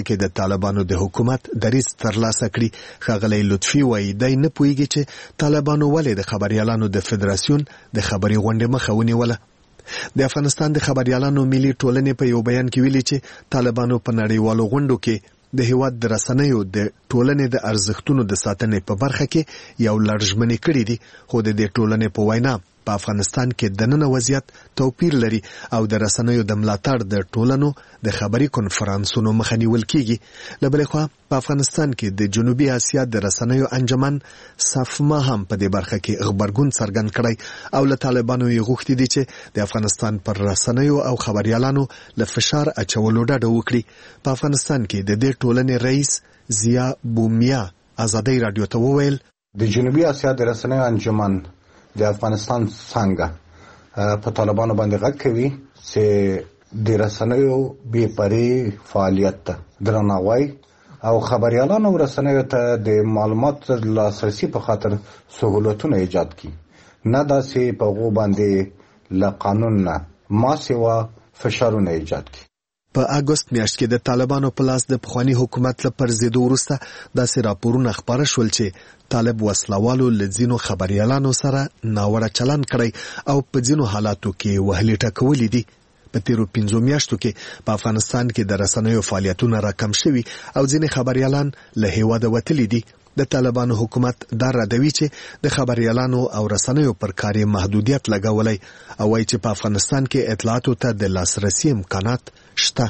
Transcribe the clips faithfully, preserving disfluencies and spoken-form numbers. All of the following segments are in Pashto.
کې د طالبانو د حکومت دریځ ترلاسه کړي. ښاغلی لطفي وایي دی نه پوهیږي چې طالبانو ولې د خبریالانو د فدراسیون د خبري غونډې مخه ونیوله. د افغانستان د خبریالانو ملي ټولنې په یو بیان کې ویلي چې طالبانو په نړیوالو غونډو کې د هیواد د رسنیو د ټولنې د ارزښتونو د ساتنې په برخه کې یو لړژمنې کړې دي، خو د دې ټولنې په وینا په افغانستان کې د نن وضعیت توپیر لري او د رسنیو د ملاتړ د ټولنو د خبري کنفرانسونو مخه نیول کیږي. له بلې خوا په افغانستان کې د جنوبي اسیا د رسنیو انجمن صفما هم په دې برخه کې خبرګون څرګند کړی او له طالبانو یې غوښتي دي چې د افغانستان پر رسنیو او خبريالانو له فشار اچولو ډډه وکړي. په افغانستان کې د دې ټولنې رئیس زیا بومیا ازادي رادیو ته وویل د جنوبي اسیا د رسنیو انجمن د افغانستان څنګه په طالبانو باندې غږ کوي چې د رسنیو بې پرې فعالیت درناوی او خبريالانو رسنیو ته د معلوماتو لاسرسي په خاطر سہولتونه ایجاد کړي، نه داسې په غو باندې له قانون نه ما سوا فشارونه ایجاد کړي. په اگست میاشت کې د طالبانو په لاس د پخوانی حکومت له پرځېدو وروسته داسې راپورونه خبره شول چې طالب وسلوالو له ځینو خبريالانو سره ناوړه چلند کړی او په ځینو حالاتو کې وهلي ټکولي دي. په تیرو پنځو میاشتو کې په افغانستان کې د رسنیو فعالیتونه راکم شوي او ځینې خبريالان له هیواده وتلي دي. د طالبانو حکومت دا ردوي چې د خبريالانو او رسنیو پر کار محدودیت لګولای او وايي چې په افغانستان کې اطلاعاتو ته د لاسرسي امکانات شته.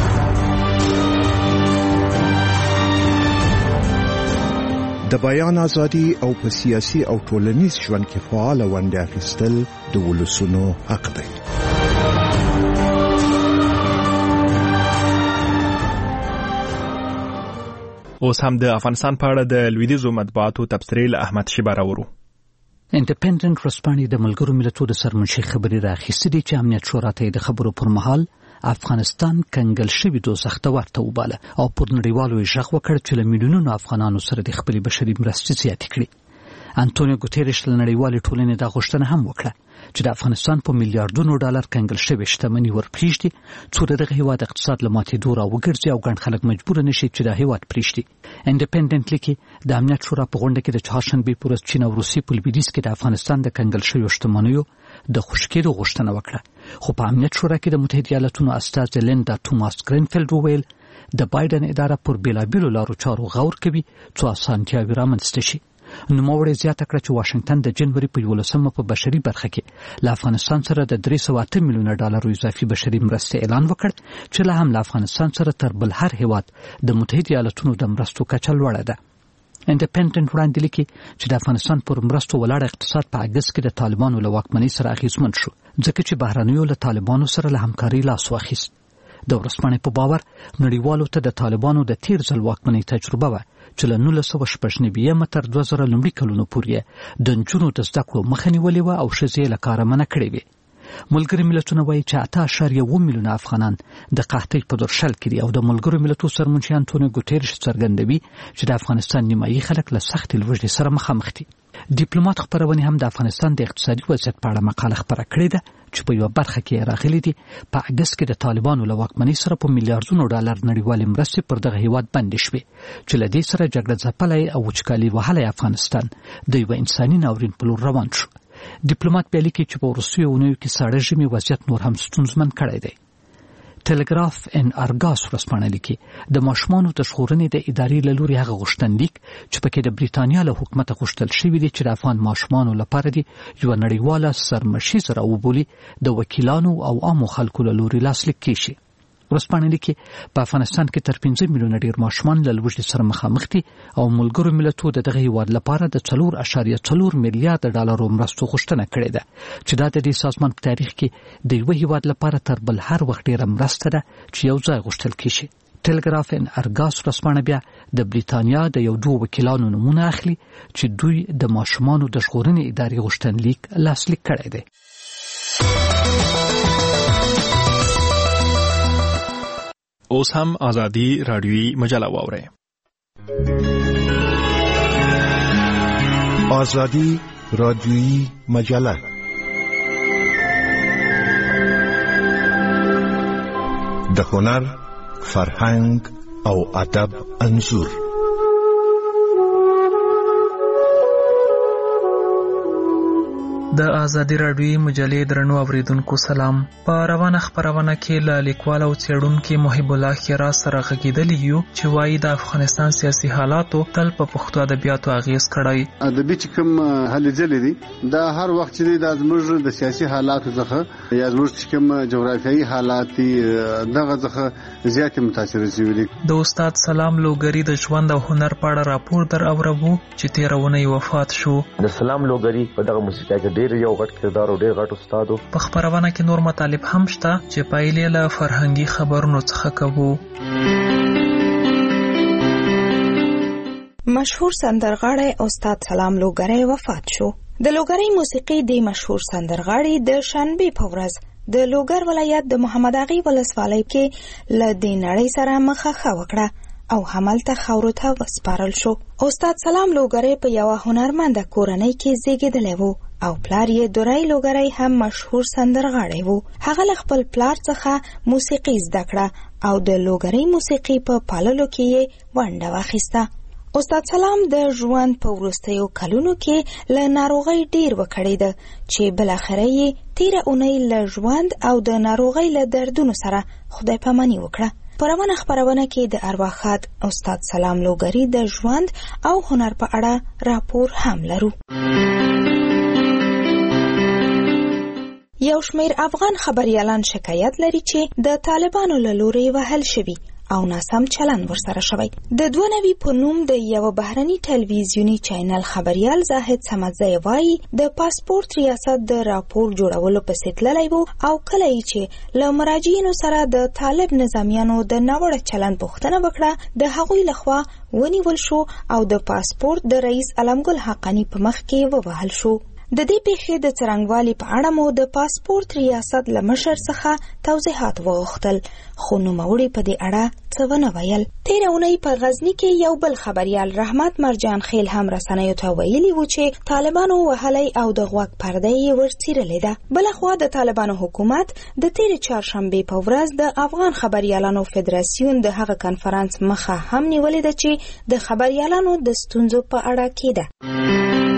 د بیان ازادي او په سیاسي او ټولنیز ژوند کې فعال ونډه اخیستل د ولسونو حق دی. اوس هم د افغانستان په اړه د لویدیځو مطبوعاتو تبصرې له احمد شیبه راوړو. انډیپندنت ورځپاڼې د ملګرو ملتونو د سرمنشي خبري راخیستې دي چې امنیت شورا ته د خبرو پر مهال افغانستان کنګل شوی دوزخ ته ورته وباله او پر نړیوالو یې غږ وکړ چې له میلیونونو افغانانو سره د خپلې بشري مرستې زیاتې کړي. انټونیو ګوتيريش له نړیوالې ټولنې دا غوښتنه هم وکړه چې د افغانستان په میلیارډونو ډالر کنګل شوی شتمنۍ ورپریږدي څو دغه هیواد اقتصاد له ماتېدو راوګرځي او ګڼ خلک مجبور نشي چې د هیواد پریږدي. انډیپندنت لیکي د امنیت شورا په غونډه کې د چهارشنبې پر ورځ چین او روسیې په لویدیځ کې د افغانستان د کنګل شویو شتمنیو د خشکېدو غوښتنه وکړه، خو په امنیت شورا کې د متحده ایالاتونو استازي لیندا توماس ګرینفیلډ وویل د بایدن اداره پر بیلابیلو لارو چارو غور کوي څو اسانتیاوې رامنځته شي. نوموړی زیاته کړه چې واشنگټن د جنوري په یولسمه په بشري برخه کې له افغانستان سره د درې سوه اته میلیونه ډالرو اضافي بشري مرستې اعلان وکړ چې لا هم له افغانستان سره تر بل هر هیواد د متحده ایالاتونو د مرستو کچه لوړه ده. انډیپندنت وړاندې لیکي چې د افغانستان پر مرستو ولاړ اقتصاد په اګست کې د طالبانو له واکمنۍ سره اغیزمن شو ځکه چې بهرنیو له طالبانو سره له همکارۍ لاس واخیست. د ورځپاڼې په باور نړیوالو ته د طالبانو د تیر ځل واکمنۍ تجربه وه چې له نولس سوه شپږ نوي تر دوه زره لومړي کلونو پورې د نجونو د زده کړو مخه نیولې وه او ښځې له کاره منع کړې وې. ملګري ملتونه وایي چې اته اعشاریه اووه میلیونه افغانان د قحطۍ په درشل کې دي او د ملګرو ملتونو سرمنشي انټونیو ګوتيريش څرګندوي چې د افغانستان نیمایي خلک له سختې لوږې سره مخامخ دي. ډیپلوماټ خبرونه هم د افغانستان د اقتصادي وضعیت په اړه مقاله خبره کړې ده چې په یو برخه کې راغلي دي په اګست کې د طالبانو له واکمنۍ سره په میلیارډونو ډالر نړیوالې مرستې پر دغه هیواد بندې شوې چې له دې سره جګړه ځپلی او وچکالي وهلی افغانستان د یوه انساني ناورین په لور روان شو. ډیپلوماټ بیا لیکي چې په وروستیو اونیو کې ساړه ژمي وضعیت نور هم ستونزمن کړی دی. ټلګراف ان ارګاس ورځپاڼه لیکي د ماشومانو د ژغورنې د ادارې له لوري هغه غوښتنلیک چې پکې د بریتانیا له حکومته غوښتل شوي دي چې د افغان ماشومانو لپاره دي یوه نړیواله سرمشیزه راوبولي د وکیلانو او عامو خلکو له لوري لاسلیک کیشي. ورځپاڼه لیکي په افغانستان کې تر پنځه میلیونه ډیر ماشومان له لوږې سره مخامخ دي او ملګرو ملتونو د دغه هیواد لپاره د څلور اعشاریه څلور میلیارډ ډالرو مرستو غوښتنه کړې ده چې دا د دې سازمان په تاریخ کې د یوه هیواد لپاره تر بل هر وخت ډیره مرسته ده چې یو ځای غوښتل کیشي. ټلګراف ان ارګاس ورځپاڼه بیا د بریتانیا د یو دوه وکیلانو نومونه اخلي چې دوی د ماشومانو د ژغورنې ادارې غوښتنلیک لاسلیک کړی دی. اوس هم ازادي رادیوي مجله واورئ. ازادي رادیوي مجله د هنر، فرهنګ او ادب انځور. د ازادي راډیوي مجلې درنو اوریدونکو سلام. په روانه خبرونه کې له لیکوال او څېړونکي محب الله خیرات سره غږیدلی یو چې وایي د افغانستان سیاسي حالاتو تل په پښتو ادبیاتو اغیز کړی. ادبي چې کوم هلې ځلې دي دا هر وخت چې د زموږ د سیاسي حالاتو څخه یا زموږ چې کوم جغرافیایي حالات دغه څخه زیات متاثر شوي دي. د استاد سلام لوګری د ژوند او هنر په اړه راپور در اورو چې تیرونه وفات شو. د سلام لوګری په دغه موسیقي کې ډېر یو غټ کردار او ډېر غټ استاد. په خبرونه کې نور مطالب هم شته چې پایلې له فرهنګي خبرونو څخه کوو. مشهور سندرغاړی استاد سلام لوګری وفات شو. د لوګری موسیقي د مشهور سندرغاړي د شنبه په ورځ د لوګر ولایت د محمد اغي ولسوالۍ کې ل دې نړۍ سره مخه وکړه او همالته خاورو ته وسپارل شو. استاد سلام لوګری په یو هنرمند کورنۍ کې زیږیدلی وو او پلار یې دورای لوګری هم مشهور سندرغاړی وو. هغه له خپل پلار څخه موسیقي زده کړه او د لوګری موسیقي په پاللو کې یې ونډه واخیسته. استاد سلام د ژوند په وروستیو کلونو کې له ناروغۍ ډیر وکړید چې بل اخر یې تیره اونۍ له ژوند او د ناروغۍ له دردونو سره خدای پاماني وکړه. په روانه خبرونه کې د ارواښاد استاد سلام لوګری د ژوند او هنر په اړه راپور هم لرو. یو شمیر افغان خبريالان شکایت لري چې د طالبانو له لوري وهل شوي او ناسم چلن ورسره شوی. د دوه نوي په نوم د یو بهرني ټلویزیونی چینل خبريال زاهد سمدزی وایي د پاسپورت ریاست د راپور جوړولو پسې تللی وو او کله چې له مراجعینو سره د طالب نظامیانو د ناوړه چلن پوښتنه وکړه د هغوی لخوا ونیول شو او د پاسپورت د رئیس علمګل حقانی په مخ کې ووهل شو. د دې پیښې د څرنګوالي په اړه مو د پاسپورت ریاست له مشر څخه توضیحات وغوښتل خو نوموړي په دې اړه څه ونه ویل. تېره اونۍ په غزني کې یو بل خبريال رحمت مرجان خیل هم رسنیو ته ویلي وو چې طالبانو وهلی او د غوږ پرده یې ورڅیرلې ده. بلخوا د طالبانو حکومت د تېرې چهارشنبې په ورځ د افغان خبريالانو فدراسیون د هغه کنفرانس مخه هم نیولې ده چې د خبريالانو د ستونزو په اړه کېده.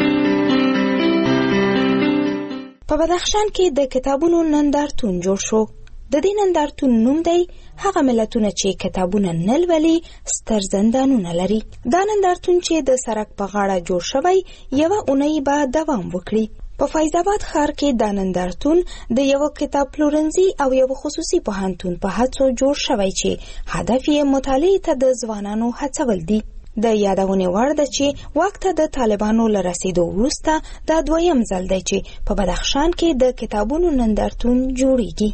په بدخشان کې د کتابونو نندارتون جوړ شو. د دې نندارتون نوم دی هغه ملتونه چې کتابونه نه لولي ستر زندانونه لري. دا نندارتون چې د سړک په غاړه جوړ شوی یوه اونۍ به دوام وکړي. په فیض آباد ښار کې دا نندارتون د یو کتاب پلورنځي او یو خصوصي پوهنتون په هڅو جوړ شوی چې هدف یې مطالعې ته د ځوانانو هڅول دي. د یادونې وړ ده چې واک ته د طالبانو له رسیدو وروسته دا دویم ځل دی چې په بدخشان کې د کتابونو نندارتون جوړیږي.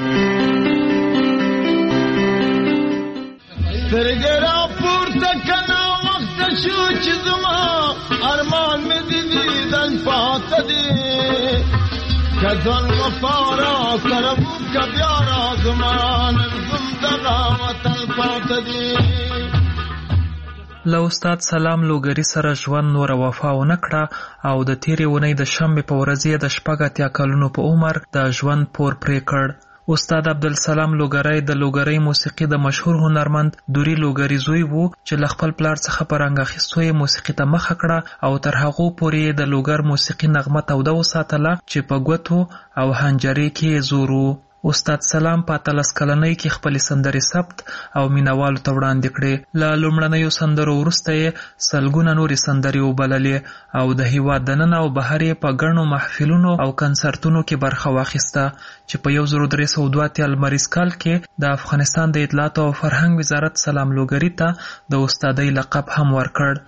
سترګې راپورته کړه وخت شو چې زما ارمان مې د دیدن پاته دي که ځان وفا راکړم که بیا راځما نن زم دغه وطن پاته دي. له استاد سلام لوګری سره ژوند نور وفا ونه کړه او د تیرې اونۍ د شنبې په ورځ یې د شپږ اتیا کلونو په عمر د ژوند پور پرې کړ. استاد عبدالسلام لوګری د لوګری موسیقي د مشهور هنرمند دوري لوګری زوی وو چې له خپل پلار څخه په رنګ اخیستو یې موسیقي ته مخه کړه او تر هغو پورې د لوګر موسیقي نغمه توده وساتله چې په ګوتو او هنجرې کې زور وو. استاد سلام په اتلس کلنۍ کې خپلې سندرې ثبت او مینوالو ته وړاندې کړې. له لومړنیو سندرو وروسته یې سلګونه نورې سندرې وبللې او د هیواد دننه او بهر یې په ګڼو محفلونو او کنسرتونو کې برخه واخیسته چې په یو زر درې سوه دوه اتیا لمریز کال کې د افغانستان د اطلاعاتو او فرهنګ وزارت سلام لوګری ته د استادۍ لقب هم ورکړ.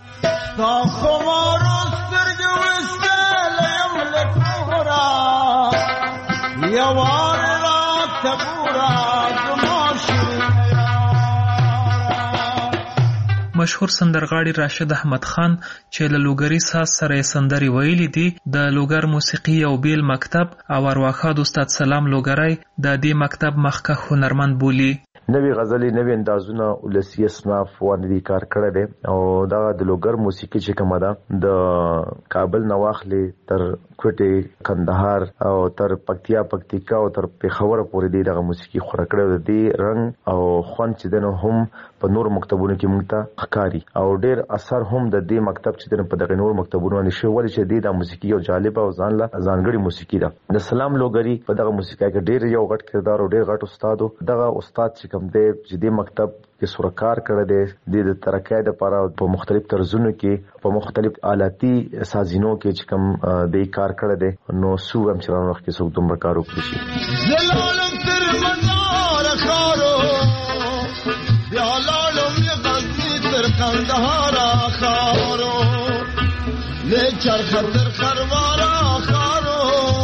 مشهور سندرغاړي راشد احمد خان چې له لوګری ساز سره سندري ویلي دي د لوګر موسیقي یو بیل مکتب او ارواښاد استاد سلام لوګری د دې مکتب مخکښ هنرمند بولی. نوې غزلې نوې اندازونه ولسی اصناف باندې کار کړی دی او دا د لوګر موسیقي چې کومه ده د کابل نواخلې تر کوټې کندهار او تر پکتیا پکتیکا او تر پیښور پورې دی دغه موسیقي خوره کړی دی رنگ او خوان چې دنه هم په نور مکتبونو کې مونږ ته ښکاری او ډېر اثر هم د دې مکتب چې دنه په دغه نور مکتبونو باندې شو ولې چې دی د موسیقي او جالب او ځان له ځانګړي موسیقي ده د سلام لوګری په دغه موسیقي کې ډېر یو غټ کردار او ډېر غټ استاد دغه استاد چې کوم دی چې د مکتب کې سورکار کړی دی د ترقۍ لپاره په مختلف طرزونو کې په مختلف آلاتي سازینو کې چې کوم د کار کړی دی نو سو هم چې راوخ کې څوک دومره کار وکړي شي زلالم تر مزار خارو بیا لالم غزنی تر قندهار خارو له چرخ تر خروارا خارو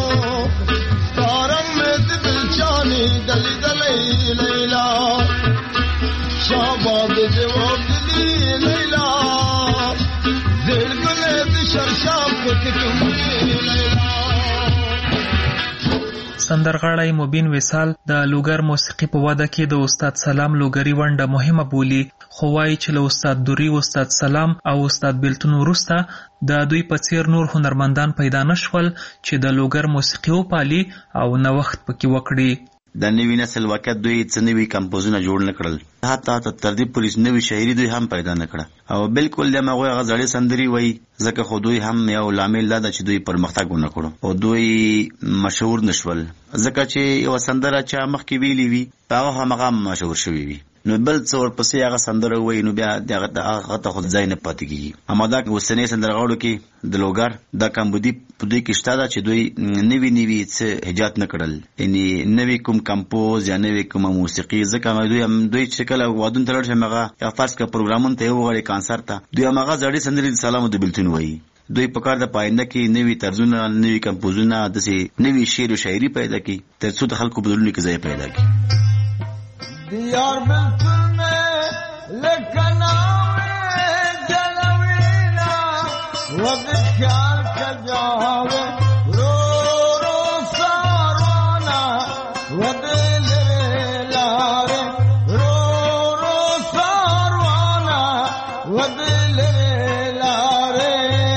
تارنگ میں دل چانی دلی دلی لیلا شاباد جواب دلی لیلا دل گلے شرشاب کتکمی لیلا. سندرغاړی مبین وصال د لوګر موسیقي په وده کې د استاد سلام لوګری ونډه مهمه بولي خو وايي چې له استاد دوری استاد سلام او استاد بیلتون وروسته د دوی په څیر نور هنرمندان پیدا نشول چې د لوګر موسیقي وپالي او نوښت پکې وکړي. د نوی نسل وخت دوی څه نوی کمپوزونه جوړ نکړل حتی تر دې پولیس نوی شاعري دوی هم پیدا نکړه او بالکل د مغوی غزړې سندري وای ځکه خو دوی هم یو لامل ده چې دوی پرمختګ ونکړو او دوی مشهور نشول ځکه چې یو سندره چې مخکې ویلي وي هغه هم مشهور شوی وي نو بل څور پسې هغه سندره وای نو بیا دغه هغه ته خود ځای نه پاتې کیږي. اما دا وسنۍ سندرغاړو کې د لوګر د کمبودي په دوی کې شته چې دوی نوی نوی څه ایجاد نه کړل یعنی نوی کوم کمپوز یا نوی کوم موسیقي ځکه دوی هم دوی چې کله وادون تلل شمغه یا فرض کا پروګرامون ته وغړي کانسرت ته دوی هغه ځړې سندري سلام د بلتون وای دوی په کار د پاینده کې نوی طرزونه نوی کمپوزونه د نوی شعر او شاعري پیدا کی تر څو د خلکو بدلون کې ځای پیدا کی. دیار بلتون میں لکنا میں جلوینا وقت خیال کا جاوے رو رو ساروانا وقت لارے رو رو ساروانا وقت لارے.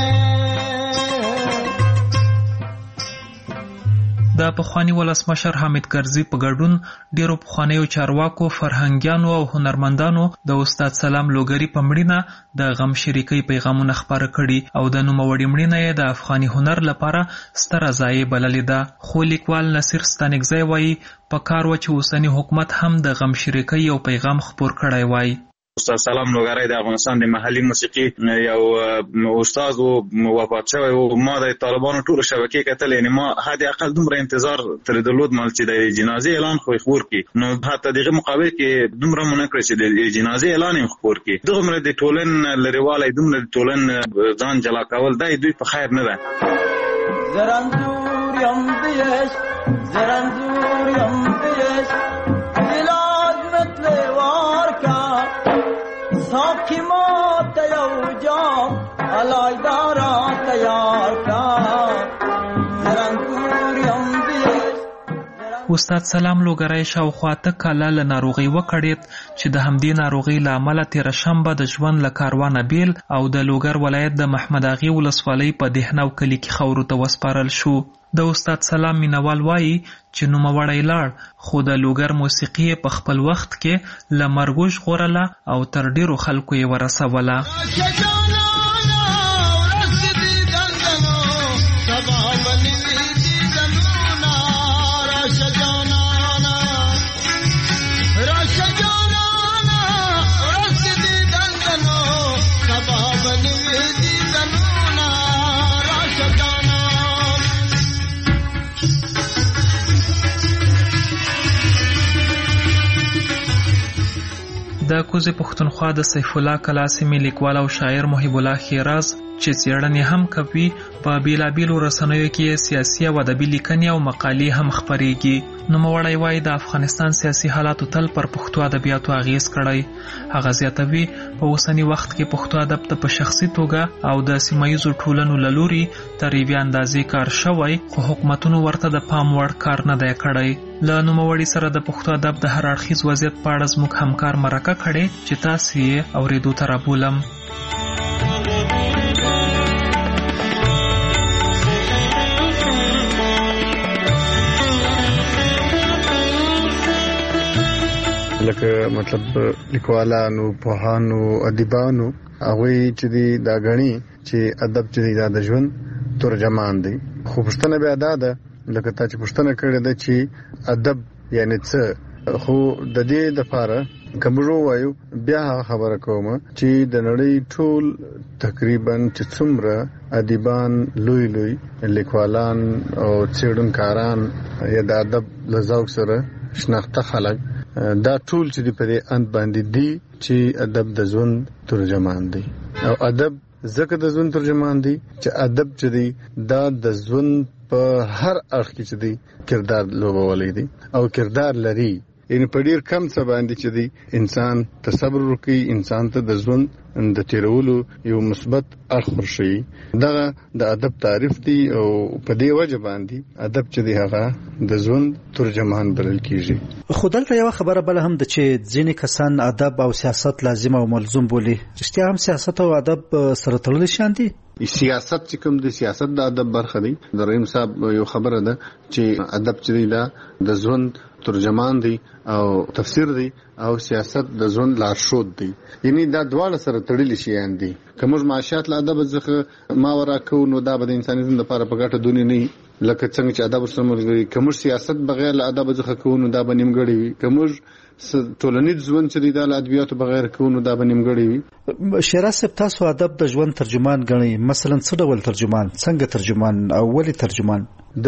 د پخوانی ولسمشر حامد کرزي په ګډون ډیرو پخوانیو چارواکو فرهنګیانو او هنرمندانو د استاد سلام لوګری په مړینه د غم شریکۍ پیغامونه خپاره کړي او د نوموړي مړینه یې د افغاني هنر لپاره ستره ضایعه بللې ده. خو لیکوال نصیر ستانکزی وایي په کار و چې اوسنی حکومت هم د غم شریکۍ یو پیغام خپور کړی وای. استاد سلام لوګری د افغانستان د محلي موسیقي یو استاد او وفات شوی او ما د طالبانو ټول شبکې کتل یعنی ما حد اقل دومره انتظار تر درلود مال چې د جنازې اعلان خو خبر کی نو حتی دغه مقابل کې دومره مونږ کړی چې د جنازې اعلان یې خبر کی دومره د ټولن لريواله دومره د ټولن ځان جلا کول دای دوی په خیر نه ده. زرندور یم دیش زرندور یم دیش علاج مثل وار کا ساکی مات یو جام علای دارا تیار کا زرندور یم دیش. استاد سلام لوګری شاوخوا ته کاله له ناروغۍ وکړېد چې د همدې ناروغۍ له امله تېره شنبه د ژوند له کاروانه بیل او د لوګر ولایت د محمد اغې ولسوالۍ په دهنو کلي کې خاورو ته وسپارل شو. د استاد سلام مینوال وایي چې نوموړی لاړ خو د لوګر موسیقي په خپل وخت کې له مرګ ژغورله او تر ډیرو خلکو یې ورسوله. د کوزې پښتونخوا د سیف الله کلاسمي لیکوال او شاعر محب الله خیراز چې څېړنې هم کوي. په بیلابیلو رسنیو کې سیاسي او ادبي لیکنې او مقالې هم خپرېږي. نوموړی وایي د افغانستان سیاسي حالاتو تل پر پښتو ادبیاتو اغیز کړی. هغه زیاتوي په اوسني وخت کې پښتو ادب ته په شخصي توګه او د سیمایزو ټولنو له لوري تر یوې اندازې کار شوی، خو حکومتونو ورته د پام وړ کار نه دی کړی. له نوموړي سره د پښتو ادب د هر اړخیز وضعیت په اړه زموږ همکار مرکه کړې چې تاسو یې اورېدو ته رابولم. لکه مطلب لیکوالانو، پوهانو، ادیبانو هغوی چې دی دا غني چې ادب چې دی دا د ژوند ترجمان دی. خو پښتنه بیا دا ده لکه تا چې پښتنه کړې ده چې ادب یعنی څه، خو د دې لپاره کومو وایو بیا خبره کوم چې د نړۍ ټول تقریبا چې څومره ادیبان، لوی لوی لیکوالان او څېړونکاران یا د ادب له ذوق سره شناخته خلک، دا ټول چې په دې اند باندې دي چې ادب د ژوند ترجمان دی. او ادب ځکه د ژوند ترجمان دی چې ادب چې دی دا د ژوند په هر اړخ کې چې دی کردار لوبولی دی او کردار لري. یعنی په ډیر کم څه باندې چې دی انسان تصبر وکړي، انسان ته د ژوند د تیرولو یو مثبت اړخ ورشي. دغه د ادب تعریف دی او په دې وجه باندې ادب چې دی هغه د ژوند ترجمان بلل کیږي. خو دلته یو خبره بل هم د چې ځینې کسان ادب او سیاست لازم او ملزوم بولي. رښتیا هم سیاست او ادب سره تړلي شان دي؟ سیاست چې کوم د سیاست د ادب برخه دی. د رحیم صاحب یو خبره ده چې ادب چې دی دا د ژوند ترجمان دی او تفسیر دی او سیاست د ژوند لارښود دی. یعنی دا دواړه سره تړلي شیان دي. که موږ معاشات له ادب څخه ماورا کوو نو دا به د انساني ژوند لپاره په ګټه دونې نه وي، لکه څنګه چې ادب سره ملګري. که موږ سیاست بغیر له ادب څخه کوو نو دا به نیمګړی وي. که موږ ټولنیز ژوند چې دی دا له ادبیاتو بغیر کوو نو دا به نیمګړی وي. شیراز صاحب، تاسو ادب د ژوند ترجمان ګڼئ. مثلا څه ډول ترجمان، څنګه ترجمان او ولې ترجمان؟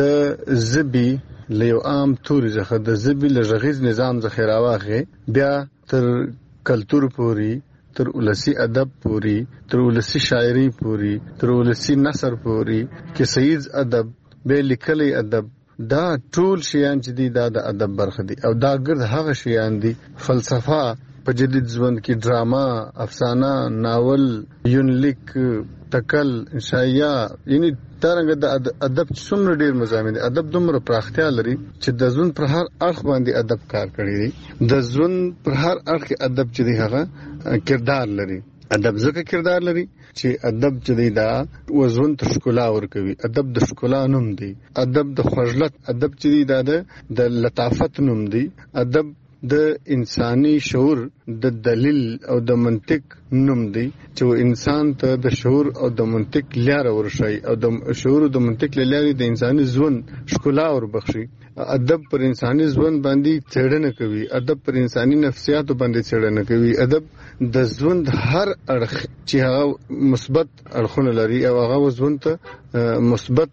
د ژبې له یو عام توري څخه د ژبې له غږیز نظام څخه راواخې بیا تر کلتور پوري، تر ولسی ادب پوري، تر ولسی شاعري پوري، تر ولسی نثر پوري، کیسیز ادب، به لیکلي ادب، دا ټول شیان چې دي دا د ادب برخه دي. او دا ګرد هغه شیان دي فلسفه په جدید ژوند کې، ډراما، افسانه، ناول، یونلیک، تکل، انشائیه، یعنی ترنګ د ادب څومره ډیر مضامین دي. ادب دومره پراختیا لري چې د ژوند پر هر اړخ باندې ادب کار کړی دی. د ژوند پر هر اړخ ادب چې دی هغه کردار لري. ادب ځکه کردار لري چې ادب چې دی دا وژوند ته ښکلا ورکوي. ادب د ښکلا نوم دی. ادب د خوږلت، ادب چې دی دا د لطافت نوم دی. ادب د انساني شعور د دلیل او د منطق نوم دی چې انسان ته د شعور او د منطق لاره ورشي او د شعور او د منطق لاره د انساني ژوند ښکلا وربخشي. ادب پر انساني ژوند باندې څېړنه کوي. ادب پر انساني نفسیاتو باندې څېړنه کوي. ادب د ژوند هر اړخ چې هغه مثبت اړخونه لري او هغه ژوند ته مثبت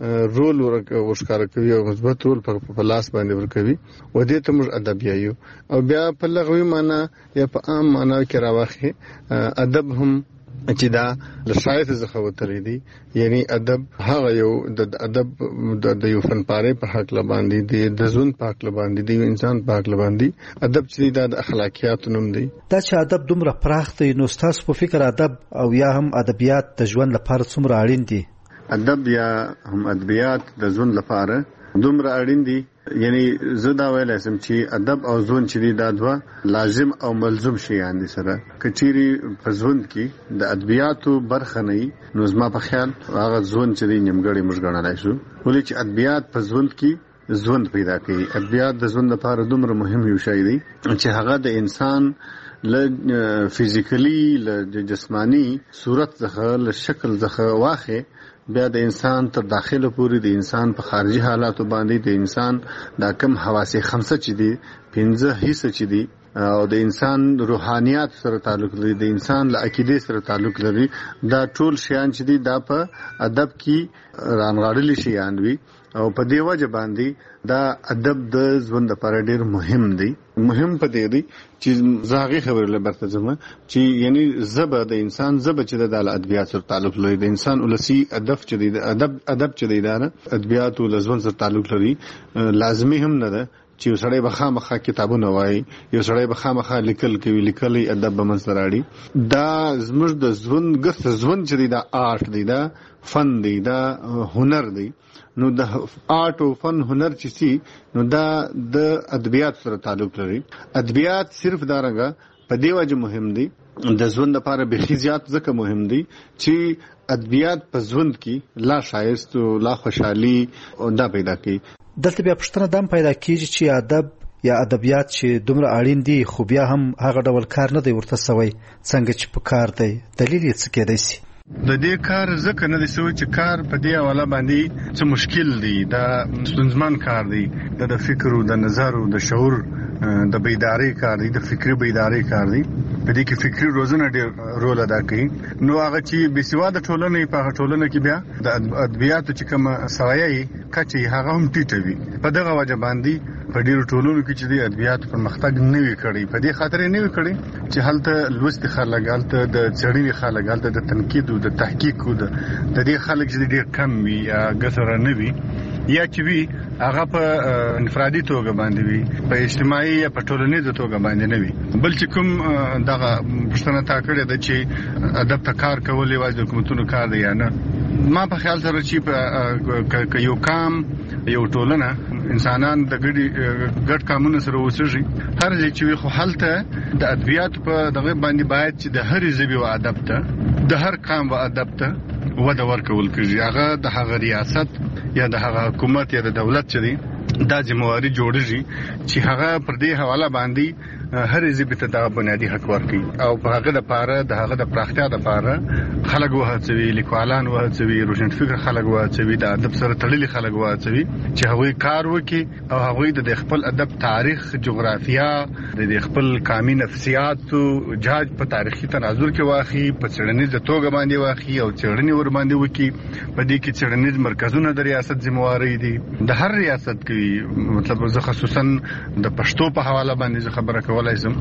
رول ورکار کوي او مثبت رول په لاس باندې ورکوي. و دې ته موږ ادب یایو. او بیا په لغوي معنا یا په عام معنا کې راوخی ادب هم چې دا د شاعر څخه وتلی دی. یعنی ادب هغه یو د ادب د یو فنپاره په حق لباندې دی، د ژوند په حق لباندې دی، انسان په حق لباندې ادب چې دا د اخلاقیات نوم دی. دا چې ادب دومره پراخ دی نو تاسو په فکر ادب او یا هم ادبیات د ژوند لپاره څومره اړین دي؟ ادب یا هم ادبیات د ژوند لپاره دومره اړین دي. یعنی زه دا ویلای سم چې ادب او ژوند چې دی دا دوه لازم او ملزوم شیان دي سره. کچيري په ژوند کې د ادبیاتو برخه نه نو زما په خیال هغه ژوند چې دی نیمګړی موږ ګڼلای شو. ولې چې ادبیات په ژوند کې ژوند پیدا کوي. ادبیات د ژوند لپاره دومره مهم یو شی دی چې هغه د انسان له فزیکلی، له جسمانی صورت څخه، له شکل څخه واخې بیا د انسان تر داخله پورې د انسان په خارجي حالاتو باندې د انسان دا کم حواس خمسه چې دي، پنځه حصے چې دي، او د انسان روحانيات سره تعلق لري د انسان له عقیده سره تعلق لري دا ټول شیان چې دي دا په ادب کې رانغاړل شي یانوي او په دی وجه باندې دا ادب د ژوند لپاره ډیر مهم دی مهم په دی دی چې زاغي خبر لبرته زما چې یعنی زبه د انسان زبه چې د ادبیات سره تعلق لري د انسان ولسی ادب چې دی ادب ادب چې دی دا ادبیات او ژوند سره تعلق لري لازمي هم نه ده چې سړی به خامخا کتابونه وایي یو سړی به خامخا لیکل کوي لیکلي ادب به منځ راړي دا زموږ د ژوند ګرځ ژوند چې دی دا آرټ دی دا فن دی دا هنر دی نو د آرټ او فن هنر چې سي نو دا د ادبیات سره تعلق لري ادبیات صرف دا رنګه په دی وجه مهم دی د ژوند لپاره به خیزيات ځکه مهم دي چې ادبیات په ژوند کې لا شایست او لا خوشحالي او دا پیدا کوي دلته بیا پښتنه دام پیدا کیږي چې ادب یا ادبیات چې دومره اړین دي خو بیا هم هغه ډول کار نه دی ورته سوی څنګه چې په کار دی دلیل یې څه کېدای شي د دې کار ځکه نه دی سوی چې کار په دې حواله باندې څه مشکل دی دا ستونزمن کار دی د فکر او د نظر او د شعور د بیداری کار دی د فکری بیداری کار دی په دې کې فکری روزنه ډېر رول ادا کوي نو هغه چې بسواده ټولنه په ټولنه کې بیا د ادبیاتو چې کوم سوایي کچې هغه هم ټیټوي په دغه وجه باندې په ډیرو ټولنو کې چې د ادبیات پرمختګ نه وی کړی په دې خاطر نه وی کړی چې هلته لوست خلک هلته د څېړنې خلک هلته د تنقید او د تحقیق او د دې خلک چې ډیر کم وي یا ګسره نه وي یا چې وی هغه په انفرادي توګه باندې وي په اجتماعي یا په ټولنیزه توګه باندې نه وي بل چې کوم دغه پښتنه تا کړی د چې ادب ته کار کول یوازې حکومتونو کار دی یا نه ما په خیال سره چې په یو کام یو ټولنه انسانان د ګډي ګډ کامونو سره وسږي هر ځای چې خو حالته د ادبیات په دغه باندې باید چې د هر ژبې او ادب ته د هر قام او ادب ته وده ورکول کېږي هغه د هغه ریاست یا د هغه حکومت یا د دولت چې دی دا ذمہواری جوړیږي چې هغه پر دې حواله باندې هر ژبې ته د بنیادی حق ورکړي او په هغه د پاره د هغه د پراختیا د پاره خلک وهڅوي لیکوالان وهڅوي روشن فکر خلک وهڅوي د ادب سره تړلي خلک وهڅوي چې هغوی کار وکړي او هغوی د خپل ادب تاریخ جغرافیا د خپل قومي نفسیات او جاج په تاریخي تناظر کې واخی په څېړنیز توګه باندې واخی او څېړنې ور باندې وکړي په دې کې څېړنیز مرکزونه د ریاست ذمہواری دي د هر ریاست کې مطلب زه خصوصا د پښتو په حواله باندې خبره کوم ولای زم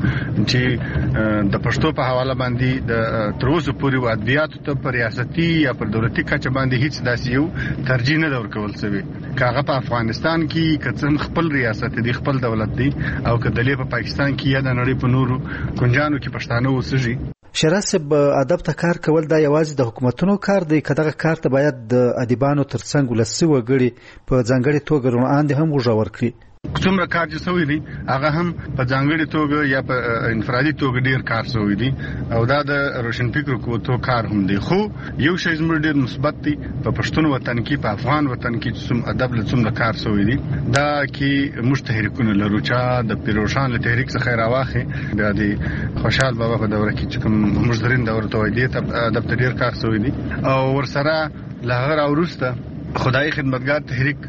چې د پښتو په حواله باندې د تر اوسه پورې ادبیاتو ته پر ریاستي یا پر دولتي کچه باندې هیڅ داسې یو ترجیح نه ورکول شوی کاغه په افغانستان کې کڅن خپل ریاست دی خپل دولت دی او کدلې په پاکستان کې یا د نړۍ په نورو کنجانو کې پښتانه وسږي شراسب ادب ته کار کول دا یوازې د حکومتونو کار دی کداغه کار ته باید د ادیبانو ترڅنګ ولسی وګړي په ځانګړي توګه روان دي هم وژور کړي څومره کار چې سوی دی هغه هم په ځانګړي توګه یا په انفرادي توګه ډیر کار سوی دی او دا د روشن فکر کوتو کار هم دی خو یو شی زموږ ډیر مثبت دی په پښتون وطن کې په افغان وطن کې څوم ادب له څومره کار سوی دی دا کې مشتهرکونه لرو چې د پیروشان له تحریک څخه راواخه بیا دی خوشحال بابا په دوره کې کوم مشدرین دوره ته دی ادب ته ډیر کار سوی دی او ورسره لهغه راورسته خدای خدمتګار تحریک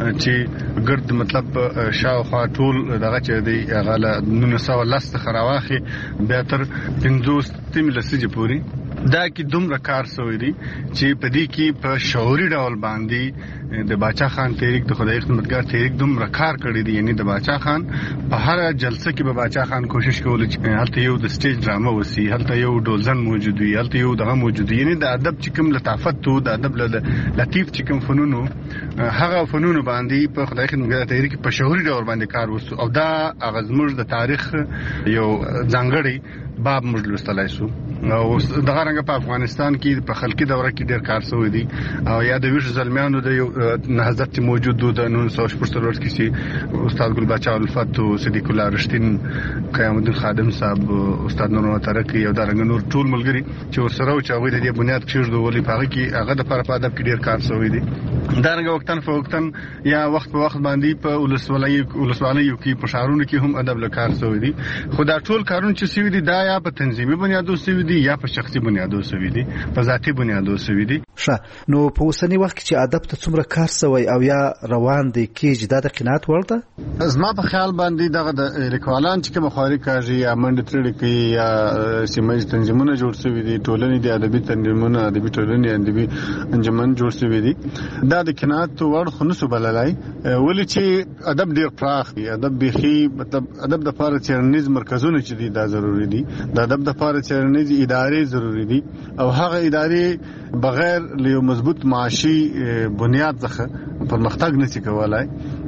چې ګرد مطلب شاوخوا ټول دغه چې دی هغه له نولس سوه لس څخه راواخې بیا تر پنځوس لسیزې پورې دا کې دومره کار سوی دی چې په دې کې په شعوري ډول باندې د باچا خان تحریک د خدای خدمتګار تحریک دومره کار کړی دی یعنی د باچا خان په هر جلسه کې به باچا خان کوشش کوله چې هلته یو د سټیج ډرامه وسی هلته یو ډولزن موجود وي هلته یو دغه موجود وي یعنی د ادب چې کوم لطافت او د ادب لطیف چې کوم فنونو هغه فنونو باندې په خدای خدمتګار تحریک په شعوري ډول باندې کار وسو او دا هغه زموږ د تاریخ یو ځانګړی باب موږ لوستلای شو او دغه رنګ په افغانستان کې په خلقي دوره کې ډېر کار شوی دی او یا د ویش زلمیانو د یو نهضت موجود د نولس سوه شپږ څلوېښت کې چې استاد ګل باچا الفت او صدیق الله رشتین قیام الدین خادم صاحب استاد نور ترقی او د رنګ نور ټول ملګری چې ورسره او چې هغه د بنیاد کېږدو ولې په هغه کې هغه د پر په ادب کې ډېر کار شوی دی دارنګ وختن په وختن یا وخت په وخت باندې په ولسوالۍ ولسوالیو کې په شهرونو کې هم ادب لکار سوی دي. خو دا ټول کارونه چې سوي دي دا یا په تنظیمي بنیادو سوي دي یا په شخصي بنیادو سوي دي، په ذاتي بنیادو سوي دي. ښه، نو په اوسنی وخت کې چې ادب ته څومره کار سوی او یا روان دی کېږي دا د قناعت وړ ده؟ زما په خیال باندې دغه د لیکوالان چې کوم خاري کاږي یا منډه ترړي کوي یا سیمایي تنظیمونه جوړ شوي دي، ټولنې د ادبي تنظیمونه ادبي ټولنې ادبي انجمن جوړ شوي دي، دا د قناعت وړ خو نسو بللای. ولې چې ادب ډیر پراخ دی، ادب بيخي مطلب ادب د لپاره چرنیز مرکزونه چې دي دا ضروری دي، د ادب د لپاره چرنیز ادارې ضروری دي او هغه ادارې بغیر له مضبوط معاشي بنیاد څخه پرمختګ نشي کولای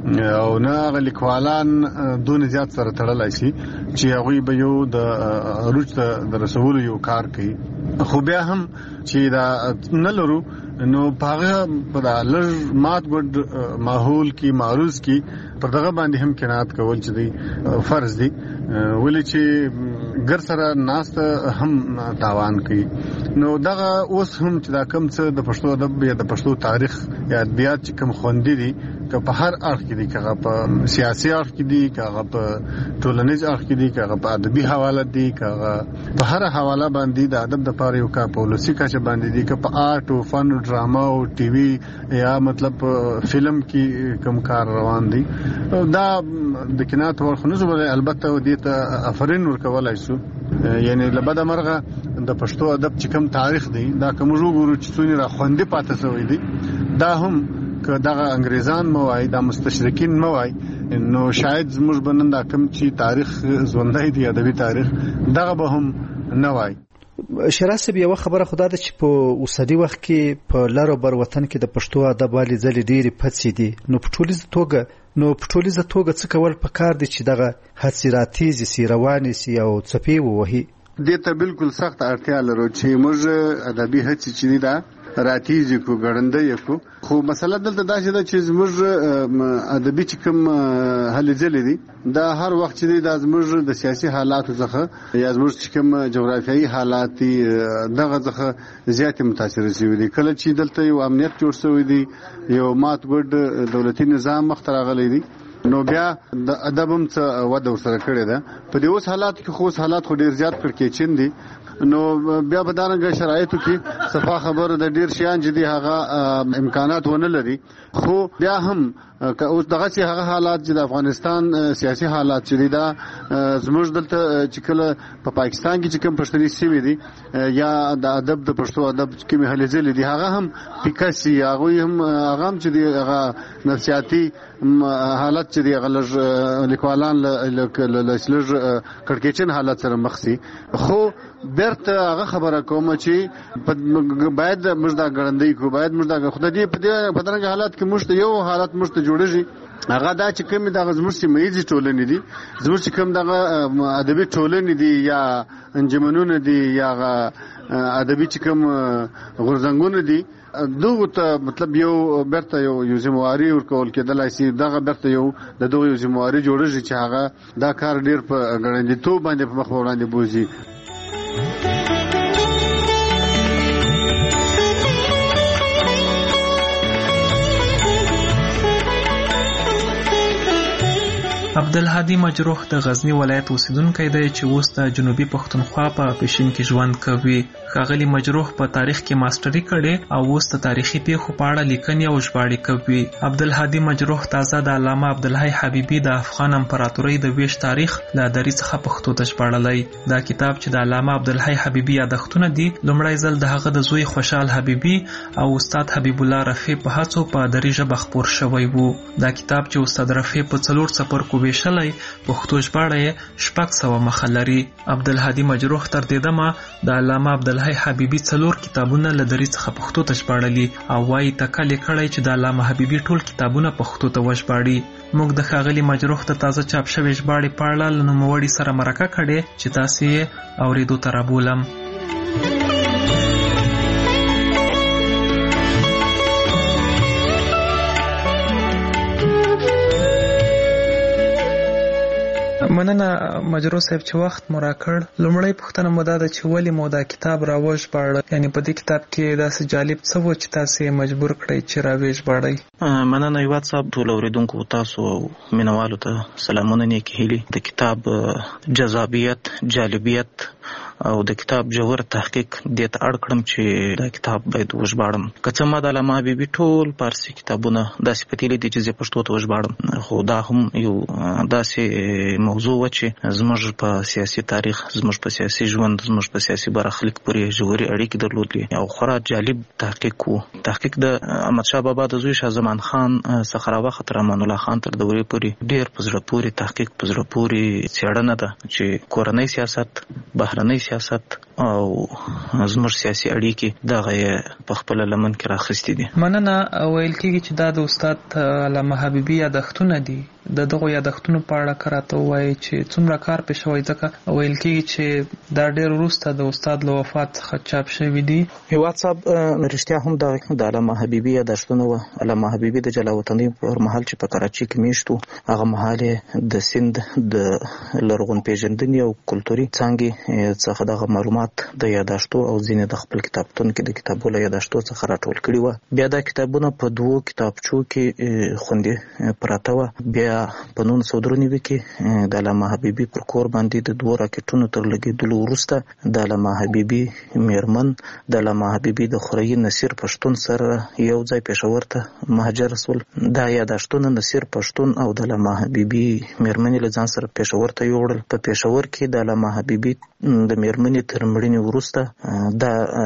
او نه هغه لیکوالان دون زیات سره تړلای شي چې هغه به یو د روج د رسول یو کار کوي. خو بیا هم چې دا نه لرو نو هغه په لږ مات ګډ ماحول کې معروض کې پر دغه باندې هم قناعت کول چې دی فرض دی. ولې چې ګر سره ناست هم تاوان کوي. نو دغه اوس هم چې دا کم څه د پښتو ادب یا د پښتو تاریخ یا ادبیات چې کم خوندې دي که په هر اړخ کې دي، که په سیاسي اړخ کې دي، که په ټولنیز اړخ کې دي، که په ادبي حواله دي، که په هر حواله باندې د ادب د لپاره یو کا پالیسي کچه باندې دي، که په آرټ او فن او ډراما او ټي وي یا مطلب فلم کې کوم کار روان دي. دا د قناعت ور خو نه زبر البته دې ته افرین ورکولای شو. یعنی لبد مرغه د پښتو ادب چې کوم تاریخ دی دا کوم وګورو چې څونی را خوندې پاتې شوی دی، دا هم که دغه انګریزان موای دا مستشرقین موای نو شاید زموږ بنن دا کوم چې تاریخ ژوندۍ دی ادبي تاریخ دغه به هم نه وای. شراسب یو خبره خدا ده چې په اوسدي وخت کې په لارو بر وطن کې د پښتو ادب والی ځلې ډېری پڅې دي، نو په ټولیزه توګه نو په ټولیزه توګه څه کول پکار دي چې دغه حسراتیز سی رواني سی او څپې ووهي؟ دې ته بالکل سخت اړتیا لرو چې موږ ادبي هڅې چې دا راتیږي کو ګړندې کو. خو مسله دلته دا چې زموږ ادبي چې کوم هلې ځلې دي دا هر وخت چې دا زموږ د سیاسي حالاتو څخه یا زموږ چې کوم جغرافیایي حالات دغه څخه زیات متاثر شوي دي. کله چې دلته یو امنیت جوړ شوی دی، یو مات ګډ دولتي نظام مخ ته راغلی دی، نو بیا د ادب هم څه وده ورسره کړې ده. په دې اوس حالات کې خو حالات خو ډیر زیات کړکېچن دي، نو بیا په دغه شرایطو کې صفه خبره د ډیر شیان چې دي هغه امکانات ونه لري. خو بیا هم که اوس دغه چې هغه حالات چې د افغانستان سیاسي حالات چې دي دا زموږ دلته چې کله په پاکستان کې چې کوم پښتني سیمې دي یا د ادب د پښتو ادب کې مهلې ځلې دي هغه هم پیکاسي هغه هم هغه هم چې دی هغه نفسیاتي حالت چې دی هغه لږ لیکوالان لږ کړکېچن حالت سره مخ سي. خو برته هغه خبره کوم چې باید موږ دا ګړندې کو، باید موږ دا خدای دې په دې په دغه حالات کې موږ ته یو حالت موږ ته جوړیږي هغه دا چې کوم دغه زموږ سیمایي ټولنې دي، زموږ چې کوم دغه ادبي ټولنې دي یا انجمنونه دي یا ادبي چې کوم غورځنګونه دي دغه ته مطلب یو برته یو یو ذمہواری ورکول کېدلای شي. دغه برته یو د دغه یو ذمہواری جوړیږي چې هغه دا کار ډیر په ګړندې تو باندې په مخ وړاندې بوزي. عبدالهادي مجروح د غزنی ولایت اوسیدونکی دی چې اوس د جنوبي پښتونخوا په پښین کې ژوند کوي. ښاغلي مجروح په تاریخ کې ماستري کړې او اوس د تاریخي پیښو په اړه لیکنې او ژباړې کوي. عبدالهادي مجروح تازه د علامه عبدالحی حبیبي د افغان امپراتورۍ د ویش تاریخ له دري څخه پښتو ته ژباړلی. دا کتاب چې د علامه عبدالحی حبیبي یادښتونه دي لومړی ځل د هغه د زوی خوشحال حبیبي او استاد حبیب الله رفیع په هڅو په دري ژبه خپور شوی و. دا کتاب چې استاد رفیع په څلور څپرکو ویشلی پښتو ژباړه یې شپږ سوه مخه لري. عبدالهادي مجروح تر دې دمه د علامه عبدالحی حبیبي څلور کتابونه له دري څخه پښتو ته ژباړلي او وایي تکل یې کړی چې د علامه حبیبي ټول کتابونه پښتو ته وژباړي. موږ د ښاغلي مجروح د تازه چاپ شوې ژباړې په اړه له نوموړي سره مرکه کړې چې تاسې یې اورېدو ته رابولم. مننه مجرو صاحب چې وخت مو راکړ. لومړی پوښتنه مو دا ده چې ولې مو دا کتاب راوژباړه، یعنی په دې کتاب کې داسې جالب څه و چې تاسې مجبور کړئ چې راوژباړئ؟ مننه هیواد صاحب، ټول اوریدونکو تاسو او مینوالو ته سلامونه نیکې هیلې. د کتاب جذابیت، جالبیت او د کتاب جوړ تحقیق دې ته اړ کړم چې دا کتاب باید وژباړم. که څه ما د علامه حبیبي ټول فارسي کتابونه داسې پتیلې دي چې زه پښتو ته وژباړم، خو دا هم یو داسې موضوع و چې زموږ په سیاسي تاریخ، زموږ په سیاسي ژوند، زموږ په سیاسي برخلیک پورې ژورې اړیکې درلودلې او خورا جالب تحقیق و. تحقیق د احمدشاه بابا د زوی شاه زمان خان څخه راوخت تر امان الله خان تر دورې پورې ډېر په زړه پورې تحقیق، په زړه پورې څېړنه ده چې کورنۍ سیاست، بهرنۍ سیاست او زموږ سیاسي اړیکې دغه یې په خپله لمن کې راخیستي دي. مننه. ویل کېږي چې دا د استاد علامه حبیبي یادښتونه دي. د دغو یادښتونو په اړه که راته ووایي چې څومره کار پې شوی، ځکه ویل کېږي چې دا ډېر وروسته د استاد له وفات څخه چاپ شوي دي. هیواد صاحب رښتیا هم د علامه حبیبي یادښتونه وه. علامه حبیبي د جلا وطنۍ پر مهال چې په کراچۍ کې میشت و، هغه مهال یې د سند د لرغون پیژندنې او کلتوري څانګې څخه دغه معلومات د یادښتو او ځینې د خپل کتابتون کې د کتابو له یادښتو څخه راټول کړي وه. بیا دا کتابونه په دوو کتابچو کې خوندي پراته وه. بیا په نولس سوه درې نوي کې د علامه حبیبي پر کور باندې د دوو راکټونو تر لګېدلو وروسته د علامه حبیبي میرمن د علامه حبیبي د خوریي نصیر پښتون سره یو ځای پېښور ته مهاجر شول. دا یادښتونه نصیر پښتون او د علامه حبیبي میرمنې له ځان سره پېښور ته یوړل. په پېښور کې د علامه حبیبي د میرمنې تر مړینې وروسته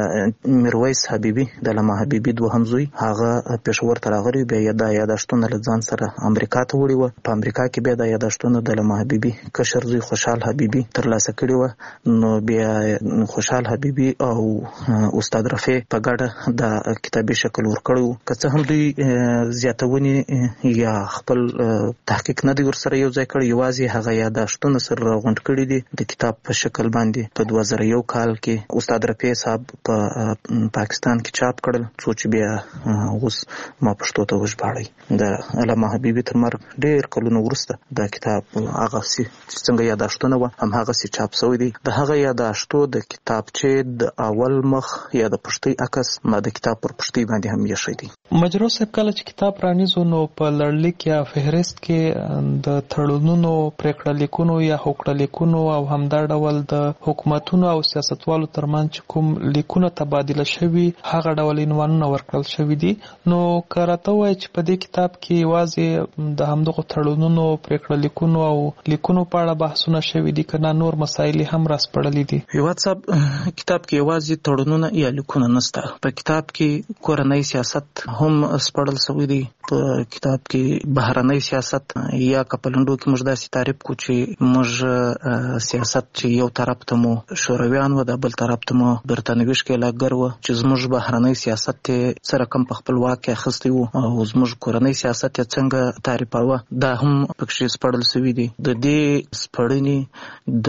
د میرویس حبیبي د علامه حبیبي دوهم زوی هغه پېښور ته راغلی. بیا دا یادښتونه له ځان سره امریکا ته وړي وه. په امریکا کې بیا دا یادښتونه د علامه حبیبي کشر زوی خوشحال حبیبي ترلاسه کړي وه. نو بیا خوشحال حبیبي او استاد رفیع په ګډه د کتابي شکل ورکړی و. که څه هم دوی زیاتونې یا خپل تحقیق نه دی ورسره یو ځای کړی، یوازې هغه یادښتونه سره راغونډ کړي دي د کتاب په شکل باندې. په دوه زره یو کال کې استاد رفیع صاحب په پاکستان کې چاپ کړل، څو چې بیا اوس ما پښتو ته وژباړی. د علامه حبیبي تر مرګ ډېر کلونه وروسته دا کتاب هغه سي څنګه یادښتونه وه هم هغه سي چاپ شوی دی. د هغه یادښتو د کتابچې د اول مخ یا د پښتۍ عکس ما د کتاب پر پښتۍ باندې هم ایښی دی. مجرو صاحب کله چې کتاب پرانیزو نو په لړلیک یا فهرست کې د تړونونو، پرېکړه لیکونو یا هوکړه لیکونو او همدا ډول د حکومتونو او سیاستوالو ترمنځ چې کوم لیکونه تبادله شوي هغه ډول عنوانونه ورکړل شوي دي. نو که راته ووایي چې په دې کتاب کې یوازې د همدغو تړونونو، پرېکړه لیکونو او لیکونو په اړه بحثونه شوي دي که نه نور مسایل هم راسپړلي دي؟ هیواد صاحب کتاب کې یوازې تړونونه یا لیکونه نشته. په کتاب کې کورنۍ سیاست هم سپړل شوی دی. په کتاب کې بهرنۍ سیاست یا که په لنډو کې موږ داسې تعریف کو چې موږ سیاست چې یو طرف ته مو شورویان و، د بل طرف ته مو برتانوي ښکېلاکګر و چې زموږ بهرنۍ سیاست یې څه رقم په خپل واک کې اخیستی و او زموږ کورنۍ سیاست یې څنګه تعریفاوه، دا هم پکې سپړل شوي دي. د دې سپړنې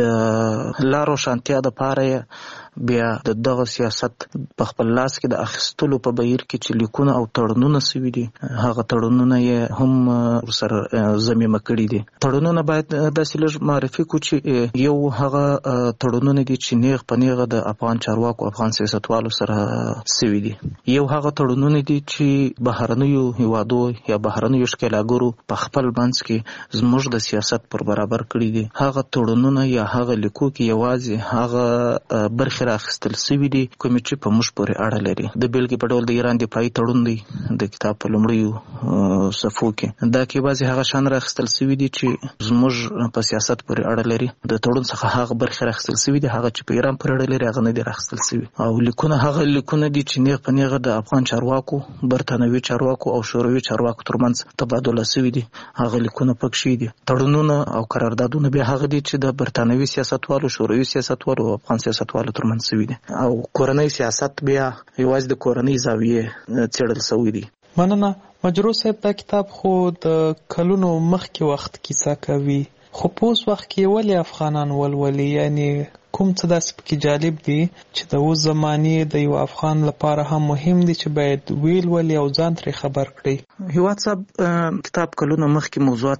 د لا روښانتیا دپاره بیا د دغه سیاست په خپل لاس کې د اخیستلو په بهیر کې چې لیکونه او تړونونه شوي دي هغه تړونونه یې هم ورسره ضمیمه کړي دي. تړونونه باید داسې لږ معرفي کړو چې یو هغه تړونونه دي چې نیغ په نیغه د افغان چارواکو، افغان سیاستوالو سره شوي دي. یو هغه تړونونه دي چې بهرنیو هیوادو یا بهرنیو ښکېلاکګرو په خپل منځ کې زموږ د سیاست پر برابر کړي دي. هغه تړونونه یا هغه لیکو کې یوازې هغه برخې راخیستل شوي دي کومې چې په موږ پورې اړه لري. د بیلګې په ډول د ایران دفاعي تړون دی د کتاب په لومړیو صفحو کې، دا کې یوازې هغه شان راخیستل شوي دي چې زموږ په سیاست پورې اړه لري. د تړون څخه هغه برخې راخیستل شوي دي، هغه چې په ایران پورې اړه لري هغه نه دي راخیستل شوي. او لیکونه هغه لیکونه دي چې نیغ په نیغه د افغان چارواکو، برتانوي چارواکو او شوروي چارواکو ترمنځ تبادله شوي دي، هغه لیکونه پکې دي. تړونونه او قراردادونه بیا هغه دي چې د برتانوي سیاستوالو، شوروي سیاستوالو او افغان سیاستوالو ترمنځ شوي دي. او کورنۍ سیاست بیا یوازې د کورنۍ زاویې څېړل شوي دي. مننه. مجرو صاحب دا کتاب خو د کلونو مخکې وخت کیسه کوي، خو په اوس وخت کې ولې افغانان ولولي؟ یعنی کوم څه داسې پکې جالب دي چې د اوس زمانې د یو افغان لپاره هم مهم دي چې باید ویل ولي او ځان ترې خبر کړي؟ هیواد صاحب کتاب کلونه مخکې موضوعات دي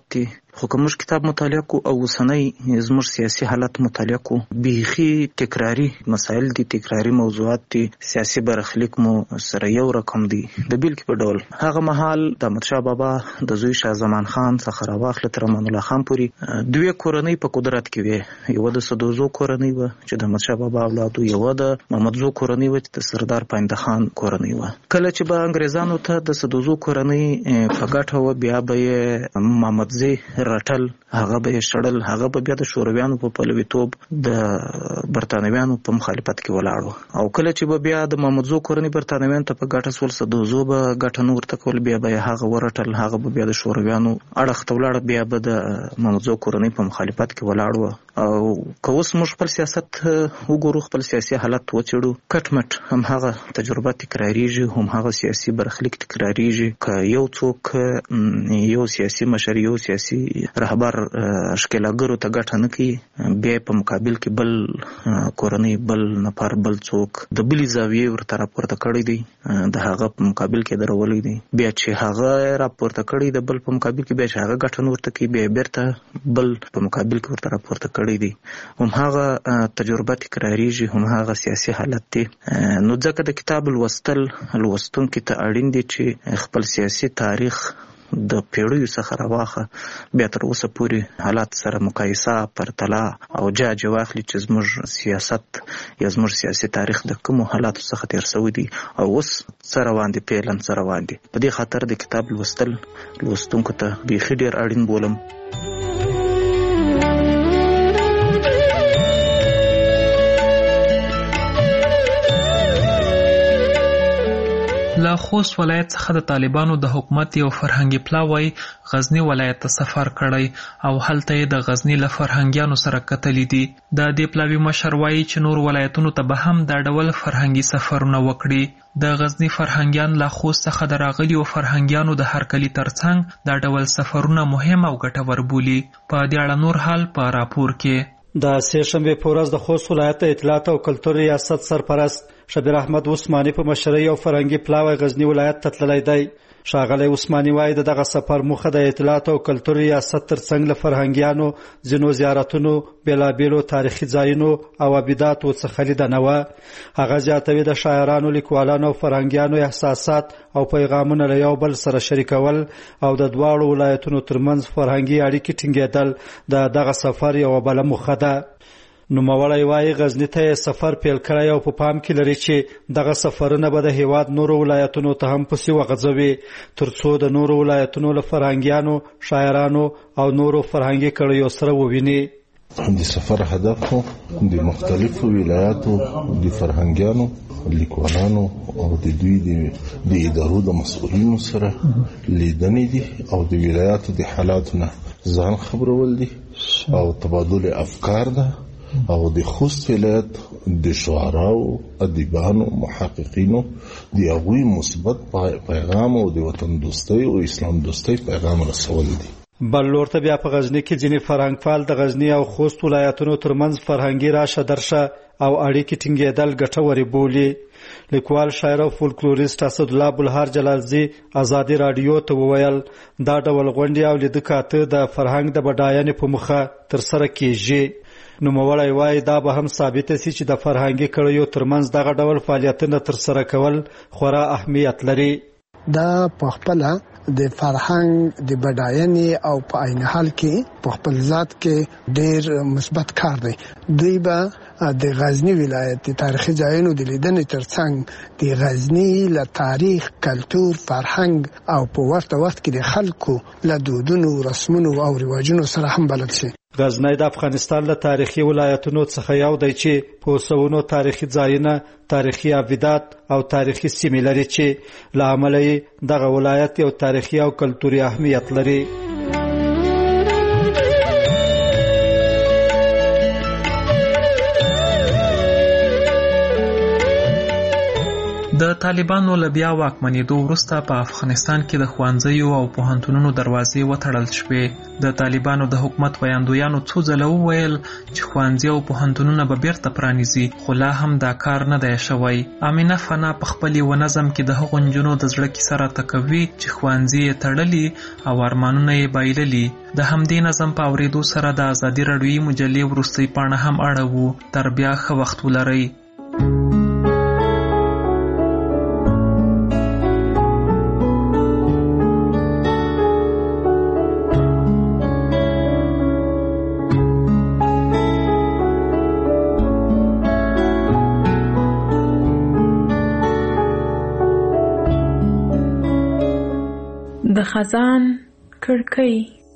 خو کوم کتاب مطالعه کو او وسنۍ زموږ سیاسي حالت مطالعه کو بیخي تکراری مسائل دي، تکراری موضوعات دي، سیاسي برخلیک مو سره یو رقم دي. د بیل کې په ډول هغه مهال د احمد شاه بابا د زوی شاه زمان خان څخه راواخله تر امان الله خان پورې دوی کورنۍ په قدرت کې وي. یو د سدوزو کورنۍ و چې د احمد شاه بابا اولاد، یو د محمدزو کورنۍ و چې د سردار پاینده خان کورنۍ و. کله چې به انګریزانو ته د سدوزو کورنۍ په ګټه و، بیا به محمدزی رټل، هغه به شړل، هغه به بیا د شورویانو په پلویتوب د برتانویانو په مخالفت کې ولاړ. او کله چې به بیا د محمدزو کورنۍ برتانویانو ته په ګټه سول، سدوزو به ګټه نور تکول، بیا به هغه ورټل، هغه به بیا د شورویانو اړخ ته ولاړ، بیا به د محمدزو کورنۍ په مخالفت کې ولاړ. او که اوس موږ خپل سیاست وګورو، خپل سیاسي حالت وڅېړو، کټ مټ هم هغه تجربه تکراریږي، هم هغه سیاسي برخلیک تکراریږي. که یو څوک یو سیاسي مشر، یو سیاسي رهبر ښکېلاګرو ته ګټه نه کوي، بیا په مقابل کې بل کورنۍ، بل نفر، بل څوک د بلې زاویې ورته راپورته کړی دی، د هغه په مقابل کې درولی دی. بیا چې هغه راپورته کړی د بل په مقابل کې، بیا چې هغه ګټه نه ورته کوي، بیا بیرته بل په مقابل کې ورته راپورته کړی دی. هم هغه تجربه تکراریږي، هم هغه سیاسي حالت دی. نو ځکه د کتاب لوستل لوستونکي ته اړین دي چې خپل سیاسي تاریخ د پیړیو څخه راواخه، بیا تر اوسه پورې حالات سره مقایسه، پرتله او جاج واخلي چې زموږ سیاست یا زموږ سیاسي تاریخ د کومو حالاتو څخه تیر شوی دی او اوس څه روان دي، پیلن څه روان دي. په دې خاطر د کتاب لوستل لوستونکو ته بیخي ډېر اړین بولم. له خوست ولایت څخه د طالبانو د حکومت یو فرهنګي پلاوی غزنی ولایت ته سفر کړی او هلته یې د غزنی له فرهنګیانو سره کتلی دي. د دې پلاوی مشر وایي چې نور ولایتونو ته به هم دا ډول فرهنګي سفرونه وکړي. د غزنی فرهنګیان له خوست څخه د راغلیو فرهنګیانو د هرکلي ترڅنګ دا ډول سفرونه مهم او ګټور بولي. په دې اړه نور حال په راپور کې. د سه شنبه په ورځ د خوست ولایت اطلاعات او کلتور ریاست سرپرست شبیر احمد عثماني په مشرۍ او فرهنګي پلاوی غزنی ولایت ته تللی دی. ښاغلی عثماني وایي د دغه سفر موخه د اطلاعات او کلتور ریاست ترڅنګ له فرهنګیانو ځینو زیارتونو، بېلابېلو تاریخي ځایونو او عباداتو څخه لیدنه وه. هغه زیاتوي د شاعرانو، لیکوالانو او فرهنګیانو احساسات او پیغامونه له یو بل سره شریکول او د دواړو ولایتونو ترمنځ فرهنګي اړیکې ټینګېدل د دغه سفر یوه بله موخه ده. نوموړی وایي غزني ته یې سفر پیل کړی او په پام کې لري چې دغه سفرونه به د هیواد نورو ولایتونو ته هم پسې وغځوي، تر څو د نورو ولایتونو له فرهنګیانو، شاعرانو او نورو فرهنګي کړیو سره وویني. د سفر هدف د مختلفو ولایاتو د فرهنګیانو، لیکوالانو او د دوی د ادارو د مسؤلینو سره لیدنې دي او د ولایاتو د حالاتو نه ځان خبرول دي او تبادل افکار ده. او د خوست ولایت د شعراو، ادیبانو، محققینو د هغوی مثبت پیغام او د وطن دوستۍ او اسلام دوستۍ پیغام رسول دي. بل لور ته بیا په غزني کې ځینې فرهنګفال د غزني او خوست ولایتونو ترمنځ فرهنګي راشه درشه او اړیکې ټینګېدل ګټورې بولي. لیکوال، شاعر او فولکلوریست اسدالله بلهار جلالزي ازادي راډیو ته وویل دا ډول غونډې او لیده کاته د فرهنګ د بډاینې په مخه ترسره کیږي. نوموړی وایي دا به هم ثابته سي چې د فرهنګي کړیو ترمنځ دغه ډول فعالیتونه ترسره کول خورا اهمیت لري. دا په خپله د فرهنګ د بډاینې او په عین حال کې په خپل ذات کې ډېر مثبت کار دی. دوی به د غزنی ولایت د تاریخي ځایونو د لیدنې ترڅنګ د غزنی له تاریخ، کلتور، فرهنګ او په ورته وخت کې د خلکو له دودونو، رسمونو او رواجونو سره هم بلد شي. غزنی د افغانستان له تاریخي ولایتونو څخه یو دی چې په سونو تاریخي ځایونه، تاریخي عبادات او تاریخي سیمې لري چې له امله یې دغه ولایت یو تاریخي او کلتوري اهمیت لري. د طالبانو له بیا واکمنېدو وروسته په افغانستان کې د ښوونځیو او پوهنتونونو دروازې وتړل شوې. د طالبانو د حکومت ویاندویانو څو ځله وویل چې ښوونځي او پوهنتونونه به بیرته پرانیزي، خو لا هم دا کار نه دی شوی. امینه فنا په خپل یو نظم کې د هغو نجونو د زړه کیسه راته کوي چې ښوونځي یې تړلي او ارمانونه یې بایللي. د همدې نظم په اورېدو سره د ازادي راډیویي مجلې وروستۍ پاڼه هم اړوو. تر بیا ښه وخت ولرئ. د خزان کړکۍ.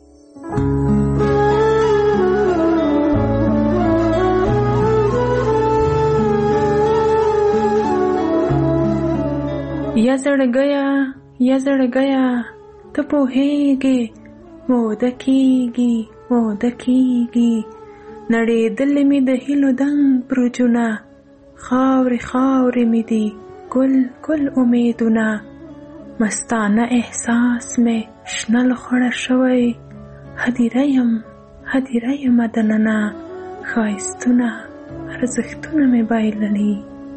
یا زړګیا یا زړګیا ته پوهېږې موده کېږي موده کېږي نړېدلې مې د هیلو دنګ برجونه خاورې خاورې مې دي ګل ګل امیدونه مستانه احساس مې شنه لخوړه شوی هدیره یم هدیره یم دننه ښایستونه ارزښتونه مې بایللي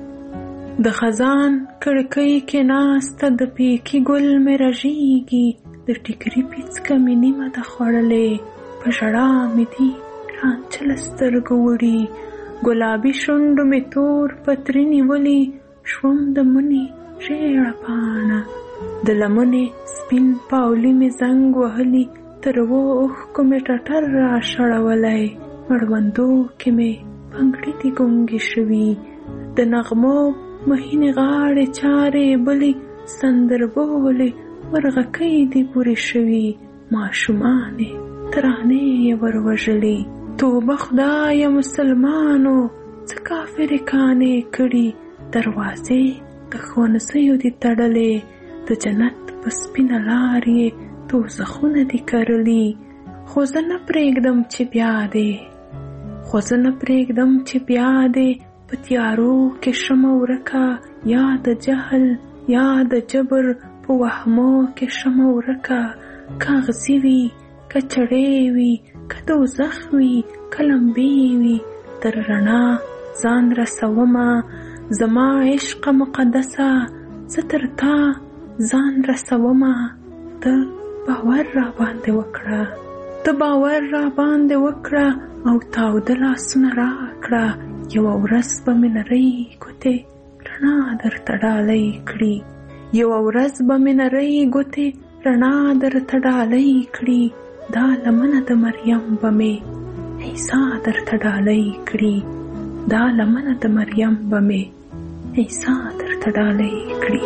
د خزان کړکۍ کې ناسته د پیکي ګل مې رژیږي د ټیکري پیڅکه مې نیمه ده خوړلې په ژړا مې دي رانچه له سترګو وړي ګلابي شونډو مې تور پتري نیولي شوم د مني ژېړه پاڼه د لمنې سپین پاولي مې زنګ وهلي تر اوو اوښکو مې ټټر را شړولی مړوندو کې مې پنګړي دي ګونګې شوي د نغمو مهینې غاړې چارې بلې سندربولې مرغکۍ دي پورې شوي ماشومانې ترانې یې وروژلې توبه خدایه مسلمانو څه کافرې کانې کړي دروازې د ښوونځیو دي تړلې د جنت په سپینه لار یې دوزخونه دي کرلي خو زه نه پرېږدم چې بیا دې خو زه نه پرېږدم چې بیا دې په تیارو کې شمه ورکه یا د جهل یا د جبر په وهمو کې شمه ورکه کاغذي وي که چړې وي که دوزخ وي که لمبې وي تر رڼا ځان رسومه زما عشق مقدسه زه تر تا ځان رسومه ته باور را باندې وکړه ته باور را باندې وکړه او تاوده لاسونه راکړه یوه ورځ به مې نرۍ ګوتې رڼا درته ډالۍ کړي یوه ورځ به مې نرۍ ګوتې رڼا درته ډالۍ کړي دا لمنه د مریم به مې عیسی درته ډالۍ کړي دا لمنه د مریم به مې عیسی درته ډالۍ کړي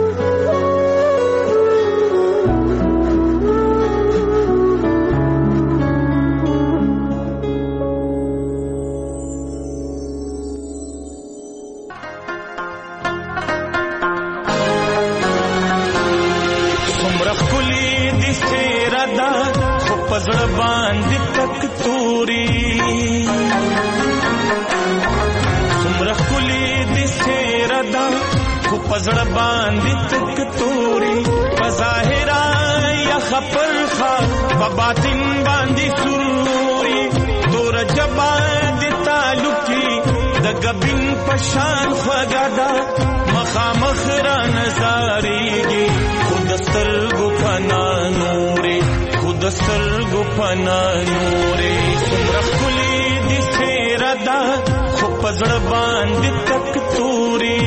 پزړه باندې تک توري څومره ښکلې دې څېره ده خو پزړه باندې تک توري په ظاهره یخه پرخه په باطن باندې سروري توره ژبه دې تعلقي د ګبین په شان خوږه ده مخامخ را نظارېږي خو د سترګو پنا نورې د سترګو پنا نورې څومره ښکلې دې څېره ده خو په زړه باندې تک توري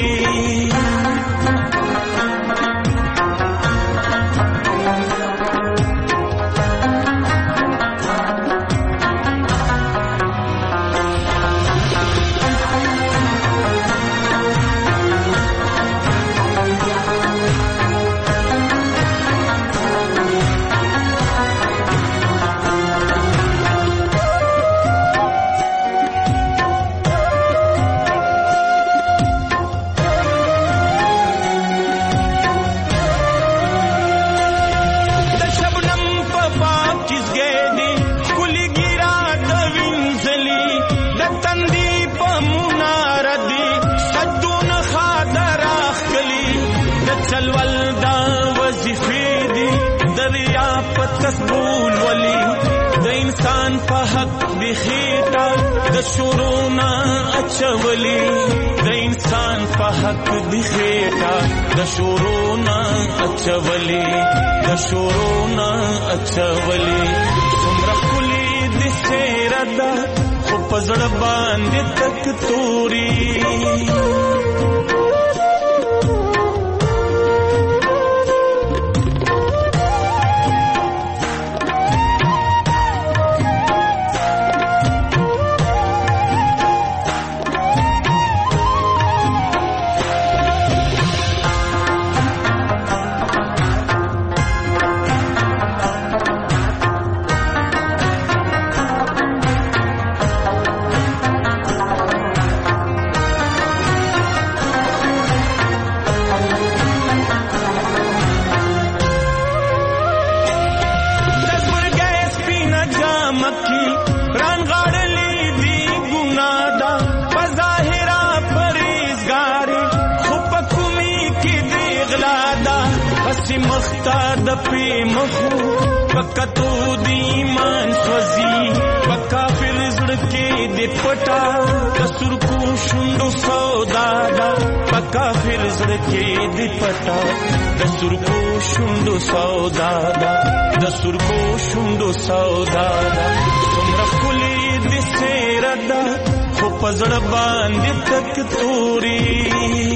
تسبول ولی د انسان په حق دی خېټه د شورونا اچولي د انسان په حق دی خېټه د شورونا اچولي د شورونا اچولي څومره کلی د سیردا خو پزړ باندې تک توري پی مخو پکا تو دی ایمان سوزی پکا پھر زڑکے دی پٹا دسر کو شنڈو سودادا پکا پھر زڑکے دی پٹا دسر کو شنڈو سودادا دسر کو شنڈو سودادا تمرا کلی دی سیردا خو پزڑ باندې تک توری